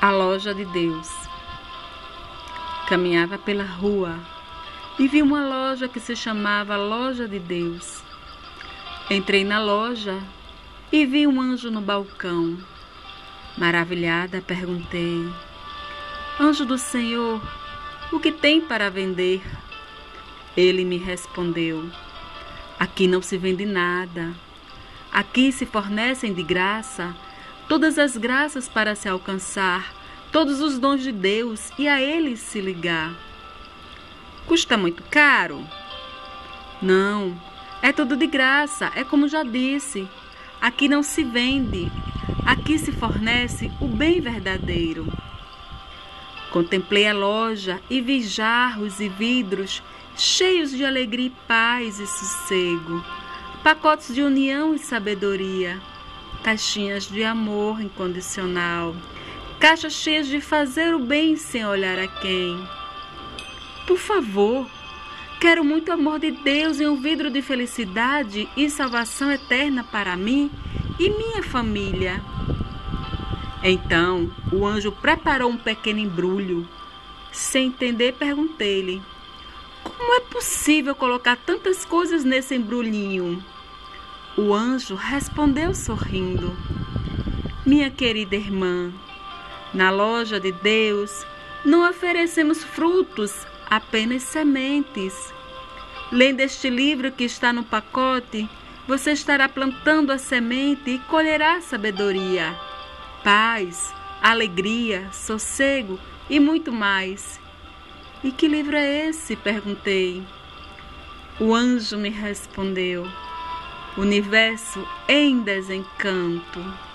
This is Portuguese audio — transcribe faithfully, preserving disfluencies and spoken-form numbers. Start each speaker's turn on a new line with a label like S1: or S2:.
S1: A loja de Deus. Caminhava pela rua e vi uma loja que se chamava Loja de Deus. Entrei na loja e vi um anjo no balcão. Maravilhada, perguntei: Anjo do Senhor, o que tem para vender? Ele me respondeu: Aqui não se vende nada. Aqui se fornecem de graça todas as graças para se alcançar todos os dons de Deus e a eles se ligar. Custa muito caro? Não, é tudo de graça, é como já disse. Aqui não se vende, aqui se fornece o bem verdadeiro. Contemplei a loja e vi jarros e vidros cheios de alegria e paz e sossego, pacotes de união e sabedoria, caixinhas de amor incondicional, caixas cheias de fazer o bem sem olhar a quem. Por favor, quero muito amor de Deus em um vidro de felicidade e salvação eterna para mim e minha família. Então, o anjo preparou um pequeno embrulho. Sem entender, perguntei-lhe: Como é possível colocar tantas coisas nesse embrulhinho? O anjo respondeu sorrindo: Minha querida irmã, na loja de Deus não oferecemos frutos, apenas sementes. Lendo este livro que está no pacote, você estará plantando a semente e colherá sabedoria, paz, alegria, sossego e muito mais. E que livro é esse? Perguntei. O anjo me respondeu: Universo em Desencanto.